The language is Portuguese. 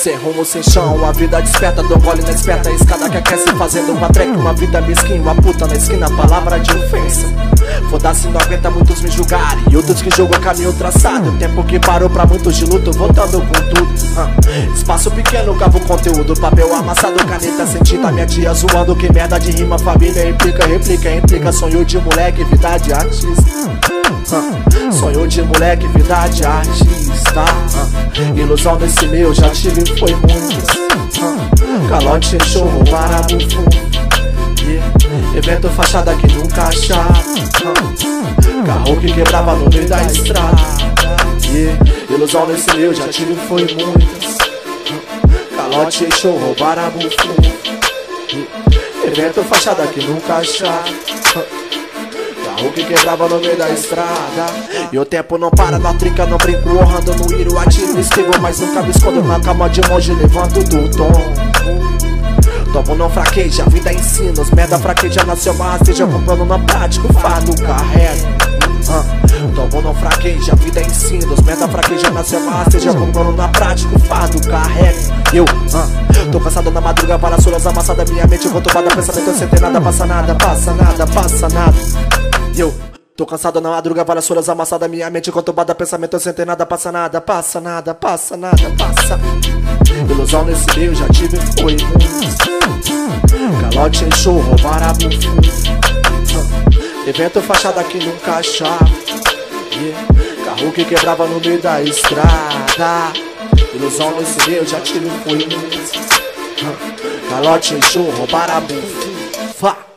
Sem rumo, sem chão, a vida desperta, dou gole na esperta, a escada que aquece, fazendo uma track, uma vida mesquinha, uma puta na esquina, palavra de ofensa. Foda-se, não aguenta muitos me julgarem, e outros que julgam caminho traçado. O tempo que parou pra muitos de luto, voltando com tudo. Espaço pequeno, cavo conteúdo, papel amassado, caneta sentida, minha tia zoando, que merda de rima, família implica, replica, implica, sonho de moleque, vida de artista. Sonho de moleque, vida de artista. Ilusão nesse meu, já tive, foi muitas. Calote, show, roubar a bufo. Evento, fachada que nunca achava. Carro que quebrava no meio da estrada. Ilusão nesse meu, já tive, foi muitas. Calote, show, roubar a bufo. Evento, fachada que nunca achava. Carro que quebrava no meio da estrada. E o tempo não para, na trinca, não brinco, honrando no iro, atiro, esquivo, mas nunca me escondo na cama de monge, levanto do tom. Tomo não fraqueja, a vida ensina, os merda fraqueja, nasceu uma rasteja, comprando na prática, o fardo carrega. Tomo não fraqueja, a vida ensina, os merda fraqueja, nasceu uma rasteja, comprando na prática, o fardo carrega. Eu, tô cansado na madruga, para suras amassada, minha mente conturbada, pensamento sem ter nada, passa nada, passa nada, passa nada. Eu tô cansado na madruga, várias horas amassada, minha mente conturbada, pensamento sem ter nada, passa nada, passa nada, passa nada, passa. Ilusão nesse meio, já tive, foi calote, show, roubar a bufo. Evento, fachada que nunca achava. Carro que quebrava no meio da estrada. Ilusão nesse meio, já tive, foi calote, show, roubar a bufo.